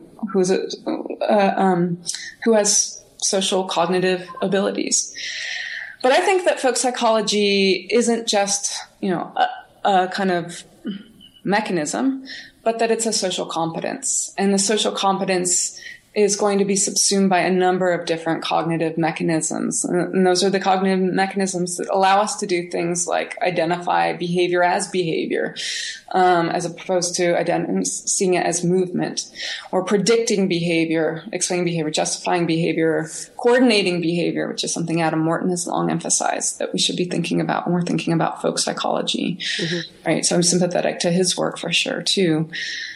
has social cognitive abilities. But I think that folk psychology isn't just, a kind of mechanism, but that it's a social competence. And the social competence is going to be subsumed by a number of different cognitive mechanisms. And those are the cognitive mechanisms that allow us to do things like identify behavior as behavior, as opposed to seeing it as movement, or predicting behavior, explaining behavior, justifying behavior, coordinating behavior, which is something Adam Morton has long emphasized that we should be thinking about when we're thinking about folk psychology. Mm-hmm. Right. So I'm sympathetic to his work for sure too.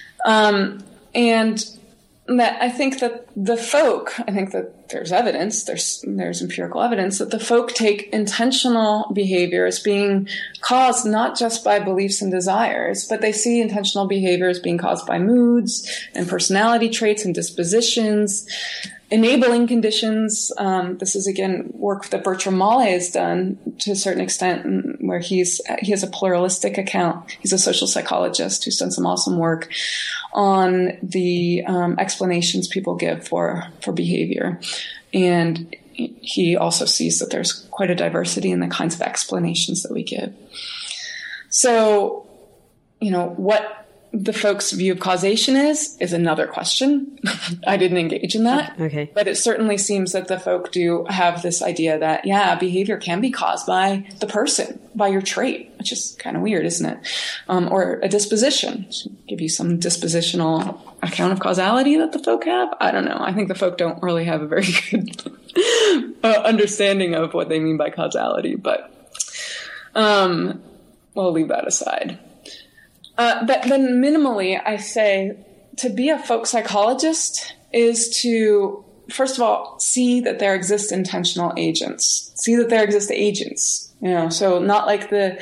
And that I think that there's evidence, there's empirical evidence that the folk take intentional behavior as being caused not just by beliefs and desires, but they see intentional behavior as being caused by moods and personality traits and dispositions, enabling conditions. This is again work that Bertram Molle has done to a certain extent, where he has a pluralistic account. He's a social psychologist who's done some awesome work on the explanations people give for behavior. And he also sees that there's quite a diversity in the kinds of explanations that we give. So, what the folks' view of causation is another question. I didn't engage in that. Okay. But it certainly seems that the folk do have this idea that, behavior can be caused by the person, by your trait, which is kind of weird, isn't it? Or a disposition. Give you some dispositional account of causality that the folk have? I don't know. I think the folk don't really have a very good understanding of what they mean by causality. But We'll leave that aside. But then minimally, I say to be a folk psychologist is to, first of all, see that there exist intentional agents. See that there exist agents, so not like the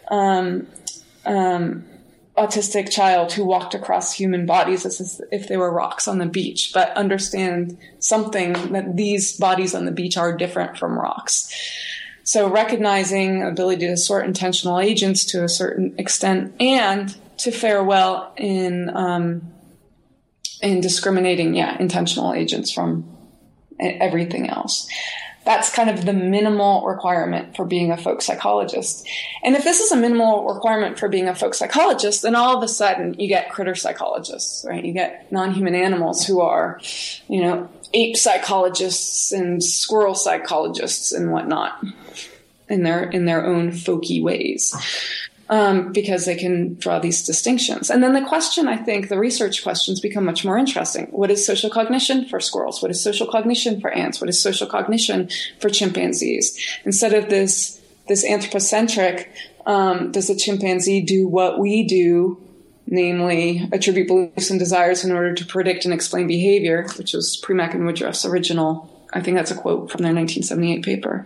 autistic child who walked across human bodies as if they were rocks on the beach, but understand something that these bodies on the beach are different from rocks. So recognizing ability to sort intentional agents to a certain extent and to fare well in discriminating, intentional agents from everything else. That's kind of the minimal requirement for being a folk psychologist. And if this is a minimal requirement for being a folk psychologist, then all of a sudden you get critter psychologists, right? You get non-human animals who are, ape psychologists and squirrel psychologists and whatnot in their own folky ways. Because they can draw these distinctions. And then the question, I think, the research questions become much more interesting. What is social cognition for squirrels? What is social cognition for ants? What is social cognition for chimpanzees? Instead of this anthropocentric, does a chimpanzee do what we do, namely attribute beliefs and desires in order to predict and explain behavior, which was Premack and Woodruff's original, I think that's a quote from their 1978 paper.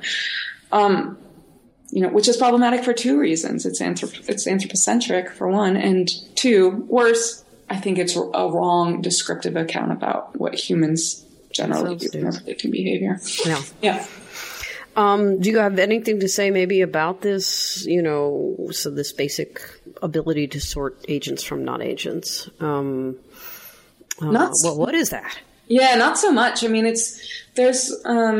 Which is problematic for two reasons. It's anthropocentric for one, and two, worse, I think it's a wrong descriptive account about what humans generally do in their predicting behavior. Yeah. Do you have anything to say maybe about this, so this basic ability to sort agents from non-agents? What is that? Yeah, not so much. I mean, there's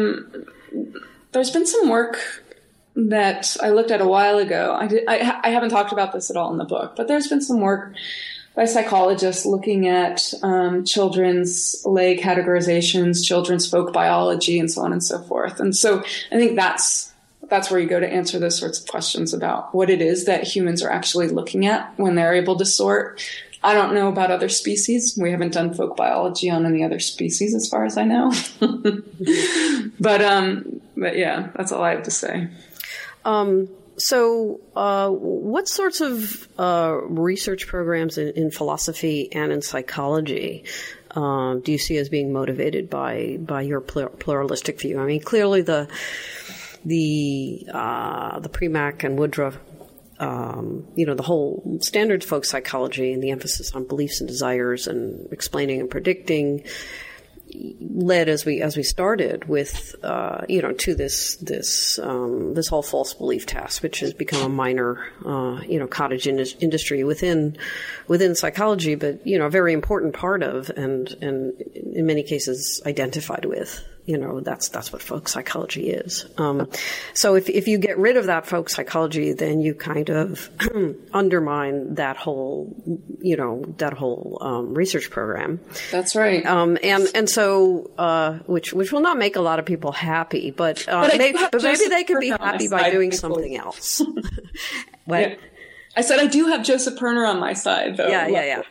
been some work that I looked at a while ago. I haven't talked about this at all in the book, but there's been some work by psychologists looking at children's lay categorizations, children's folk biology, and so on and so forth. And so I think that's where you go to answer those sorts of questions about what it is that humans are actually looking at when they're able to sort. I don't know about other species. We haven't done folk biology on any other species as far as I know. But yeah, that's all I have to say. So what sorts of research programs in philosophy and in psychology do you see as being motivated by your pluralistic view? I mean, clearly the Premack and Woodruff, the whole standards folk psychology and the emphasis on beliefs and desires and explaining and predicting led as we started with to this whole false belief test, which has become a minor cottage industry within psychology, but a very important part of and in many cases identified with. That's what folk psychology is. So if you get rid of that folk psychology, then you kind of undermine that whole research program. That's right. And so which will not make a lot of people happy, but maybe they could be happy by doing something else. What? Yeah. I said I do have Joseph Perner on my side, though. Yeah.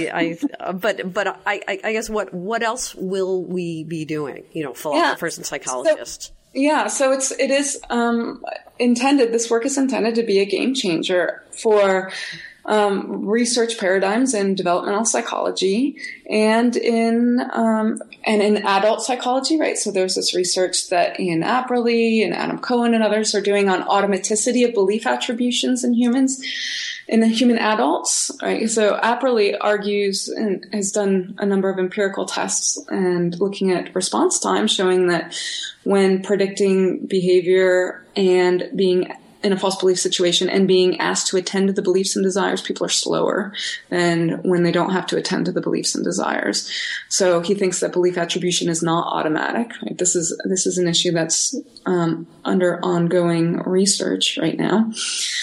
But I guess what else will we be doing? Philosophers and psychologists. So it is intended. This work is intended to be a game changer for research paradigms in developmental psychology and in adult psychology, right? So there's this research that Ian Apperly and Adam Cohen and others are doing on automaticity of belief attributions in humans, in the human adults, right? So Apperly argues and has done a number of empirical tests and looking at response time, showing that when predicting behavior and being in a false belief situation and being asked to attend to the beliefs and desires, people are slower than when they don't have to attend to the beliefs and desires. So he thinks that belief attribution is not automatic. Right? This is an issue that's under ongoing research right now.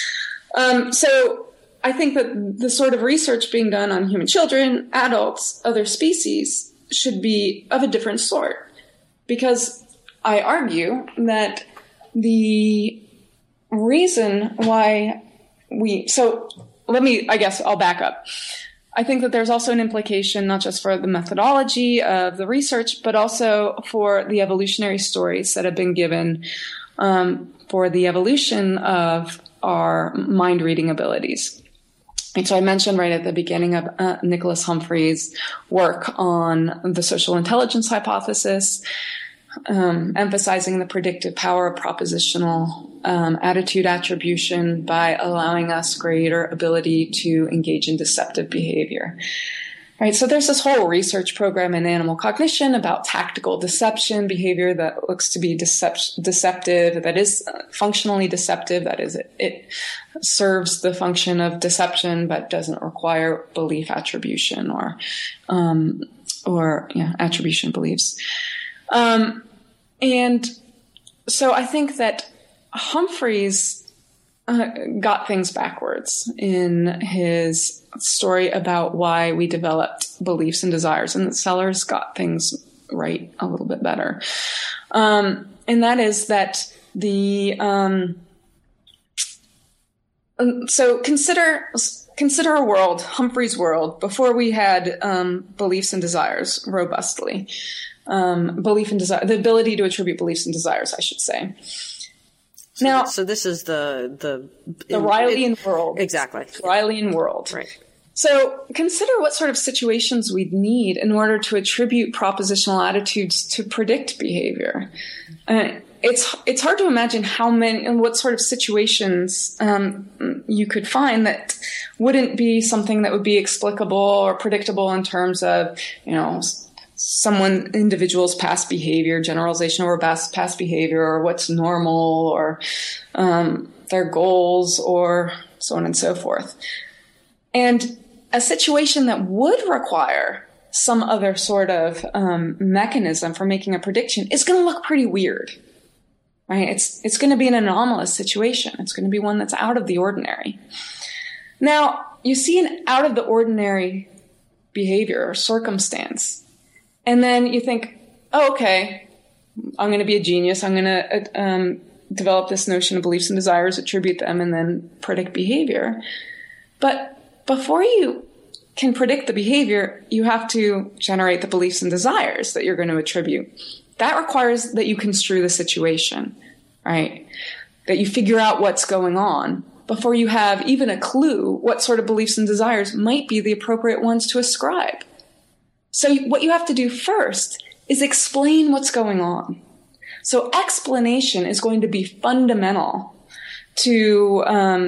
So I think that the sort of research being done on human children, adults, other species should be of a different sort, because I argue that the reason why I'll back up. I think that there's also an implication not just for the methodology of the research, but also for the evolutionary stories that have been given for the evolution of our mind reading abilities. And so I mentioned right at the beginning of Nicholas Humphrey's work on the social intelligence hypothesis, emphasizing the predictive power of propositional attitude attribution by allowing us greater ability to engage in deceptive behavior. Right, so there's this whole research program in animal cognition about tactical deception, behavior that looks to be deceptive, that is functionally deceptive, that is, it serves the function of deception but doesn't require belief attribution or attribution beliefs. And so I think that Humphreys got things backwards in his story about why we developed beliefs and desires, and that Sellers got things right a little bit better. And that is that so consider a world, Humphrey's world, before we had beliefs and desires robustly. Belief and desire, the ability to attribute beliefs and desires, I should say. Now, so this is the Riley'ian world. Exactly. Riley'ian world. Right. So consider what sort of situations we'd need in order to attribute propositional attitudes to predict behavior. It's hard to imagine how many and what sort of situations you could find that wouldn't be something that would be explicable or predictable in terms of, individual's past behavior, generalization over past behavior, or what's normal, or their goals, or so on and so forth. And a situation that would require some other sort of mechanism for making a prediction is going to look pretty weird, right? It's going to be an anomalous situation. It's going to be one that's out of the ordinary. Now, you see an out of the ordinary behavior or circumstance, and then you think, oh, okay, I'm going to be a genius. I'm going to develop this notion of beliefs and desires, attribute them, and then predict behavior. But before you can predict the behavior, you have to generate the beliefs and desires that you're going to attribute. That requires that you construe the situation, right? That you figure out what's going on before you have even a clue what sort of beliefs and desires might be the appropriate ones to ascribe. So what you have to do first is explain what's going on. So explanation is going to be fundamental to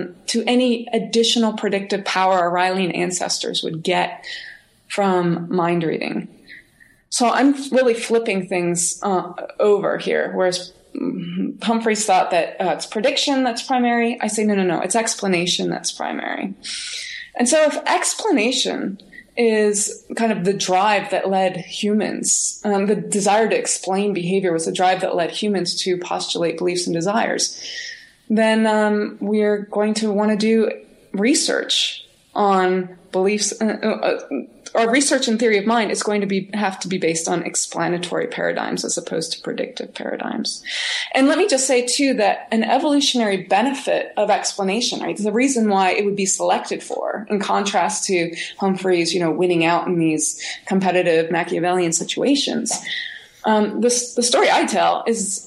any additional predictive power our Riley'ian ancestors would get from mind reading. So I'm really flipping things over here, whereas Humphreys thought that it's prediction that's primary. I say, no, it's explanation that's primary. And so if explanation is kind of the drive that led humans, the desire to explain behavior was the drive that led humans to postulate beliefs and desires, then we're going to want to do research on beliefs. Our research in theory of mind is going to have to be based on explanatory paradigms as opposed to predictive paradigms. And let me just say, too, that an evolutionary benefit of explanation, right, the reason why it would be selected for, in contrast to Humphreys, winning out in these competitive Machiavellian situations, the story I tell is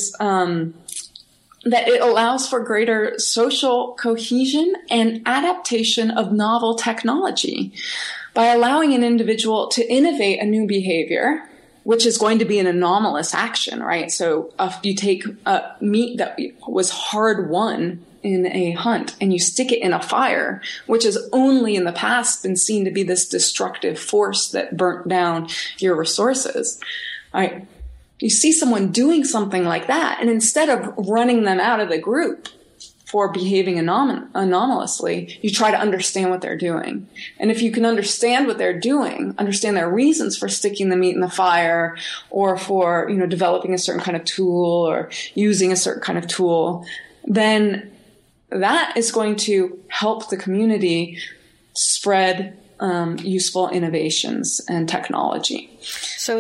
that it allows for greater social cohesion and adaptation of novel technology by allowing an individual to innovate a new behavior, which is going to be an anomalous action, right? So if you take meat that was hard won in a hunt and you stick it in a fire, which has only in the past been seen to be this destructive force that burnt down your resources, right? You see someone doing something like that, and instead of running them out of the group for behaving anomalously, you try to understand what they're doing. And if you can understand what they're doing, understand their reasons for sticking the meat in the fire, or for, developing a certain kind of tool or using a certain kind of tool, then that is going to help the community spread useful innovations and technology. So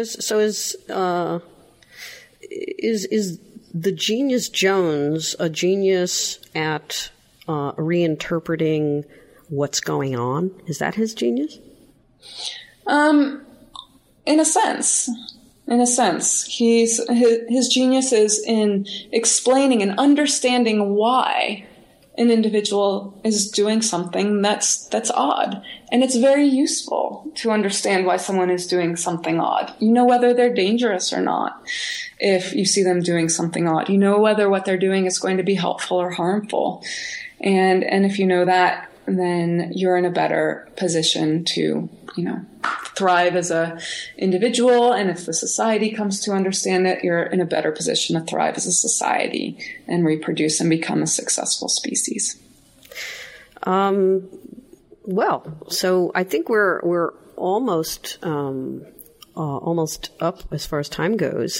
is the genius Jones a genius at reinterpreting what's going on? Is that his genius? In a sense, his genius is in explaining and understanding why an individual is doing something that's odd. And it's very useful to understand why someone is doing something odd. You know whether they're dangerous or not if you see them doing something odd. You know whether what they're doing is going to be helpful or harmful. And if you know that, then you're in a better position to, thrive as a individual. And if the society comes to understand it, you're in a better position to thrive as a society and reproduce and become a successful species. Well, so I think we're almost up as far as time goes.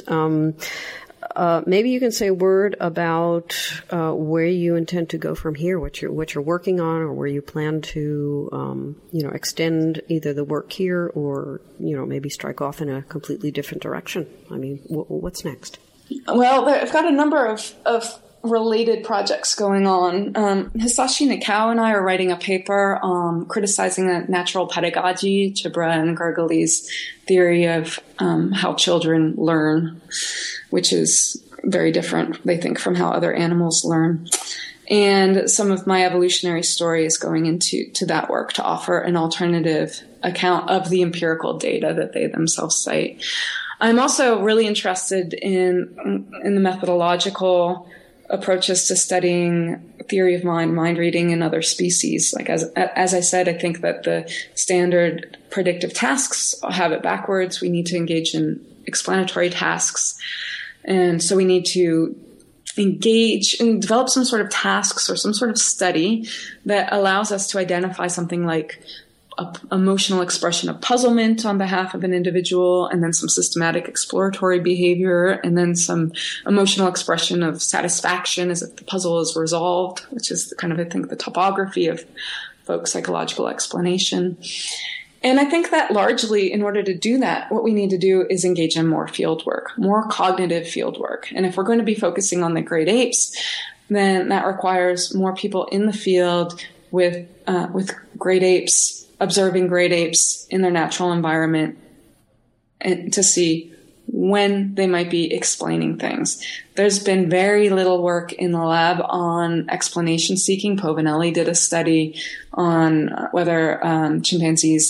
Maybe you can say a word about where you intend to go from here, what you're working on, or where you plan to, extend either the work here or, maybe strike off in a completely different direction. I mean, what's next? Well, I've got a number of related projects going on. Hisashi Nakao and I are writing a paper criticizing the natural pedagogy, Chibra and Gargali's theory of how children learn, which is very different, they think, from how other animals learn. And some of my evolutionary story is going into that work to offer an alternative account of the empirical data that they themselves cite. I'm also really interested in the methodological approaches to studying theory of mind reading in other species. Like as I said, I think that the standard predictive tasks have it backwards. We need to engage in explanatory tasks. And so we need to engage and develop some sort of tasks or some sort of study that allows us to identify something like emotional expression of puzzlement on behalf of an individual, and then some systematic exploratory behavior, and then some emotional expression of satisfaction as if the puzzle is resolved, which is kind of, I think, the topography of folk psychological explanation. And I think that largely, in order to do that, what we need to do is engage in more field work, more cognitive field work. And if we're going to be focusing on the great apes, then that requires more people in the field with great apes, observing great apes in their natural environment, and to see when they might be explaining things. There's been very little work in the lab on explanation seeking. Povinelli did a study on whether chimpanzees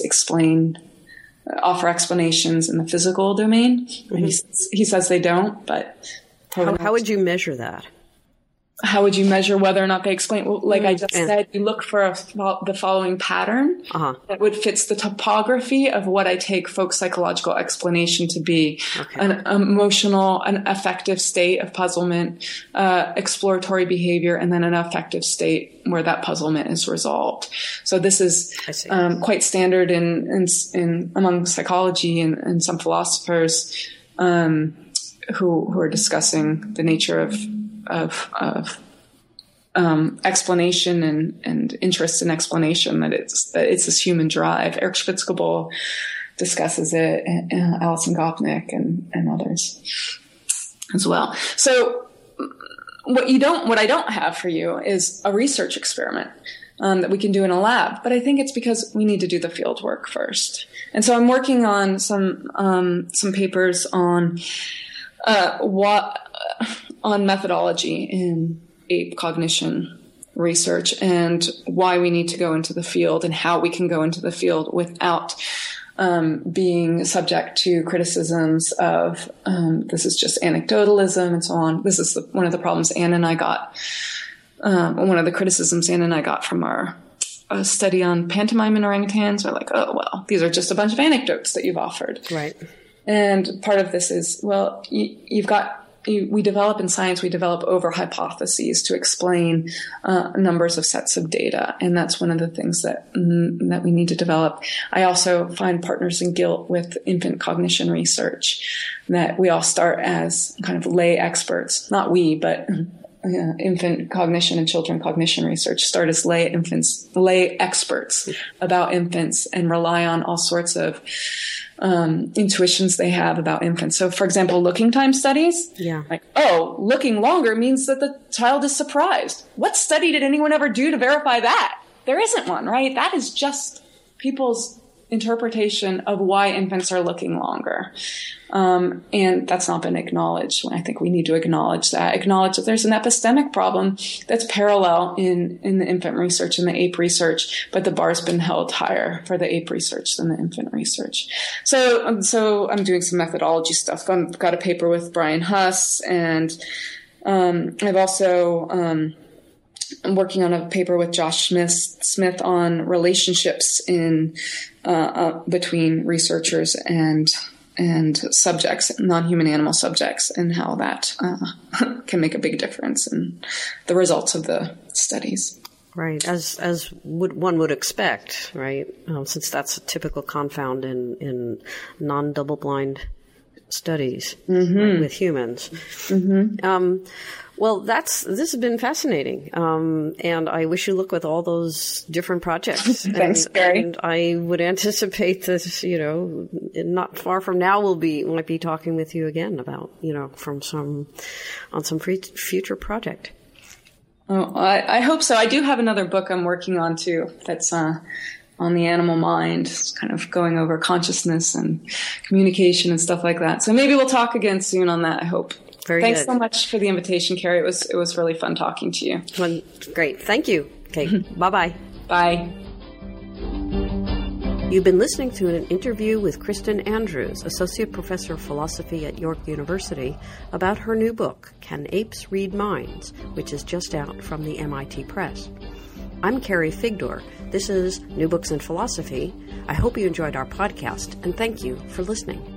offer explanations in the physical domain. Mm-hmm. He says they don't, but how would you measure that? How would you measure whether or not they explain? Well, like I just said, you look for the following pattern that would fits the topography of what I take folk psychological explanation to be: an emotional, an affective state of puzzlement, exploratory behavior, and then an affective state where that puzzlement is resolved. So this is quite standard in among psychology and some philosophers who are discussing the nature of explanation and interest in explanation, that it's this human drive. Eric Spitzkabel discusses it, and Alison Gopnik and others as well. So what I don't have for you is a research experiment that we can do in a lab, but I think it's because we need to do the field work first. And so I'm working on some papers on on methodology in ape cognition research and why we need to go into the field and how we can go into the field without being subject to criticisms of this is just anecdotalism and so on. This is one of the problems Anne and I got, one of the criticisms Anne and I got from our study on pantomime in orangutans. Are like, oh, well, these are just a bunch of anecdotes that you've offered. Right. And part of this is, well, we develop in science, we develop over hypotheses to explain numbers of sets of data. And that's one of the things that we need to develop. I also find partners in guilt with infant cognition research, that we all start as kind of lay experts, not we, but infant cognition and children cognition research start as lay experts about infants and rely on all sorts of intuitions they have about infants. So, for example, looking time studies. Yeah. Like, looking longer means that the child is surprised. What study did anyone ever do to verify that? There isn't one, right? That is just people's interpretation of why infants are looking longer. And that's not been acknowledged. I think we need to acknowledge that there's an epistemic problem that's parallel in the infant research and the ape research, but the bar's been held higher for the ape research than the infant research. So I'm doing some methodology stuff. I've got a paper with Brian Huss, and I've also I'm working on a paper with Josh Smith on relationships in between researchers and subjects, non-human animal subjects, and how that can make a big difference in the results of the studies. Right, as one would expect, right? Since that's a typical confound in non-double-blind studies right, with humans. Mm-hmm. Well, this has been fascinating, and I wish you luck with all those different projects. Thanks, Carrie. And I would anticipate this, not far from now might be talking with you again about, on some future project. Oh, I hope so. I do have another book I'm working on too. That's on the animal mind, kind of going over consciousness and communication and stuff like that. So maybe we'll talk again soon on that, I hope. Thanks so much for the invitation, Carrie. It was really fun talking to you. Well, great. Thank you. Okay. Bye-bye. Bye. You've been listening to an interview with Kristen Andrews, Associate Professor of Philosophy at York University, about her new book, Can Apes Read Minds?, which is just out from the MIT Press. I'm Carrie Figdor. This is New Books in Philosophy. I hope you enjoyed our podcast, and thank you for listening.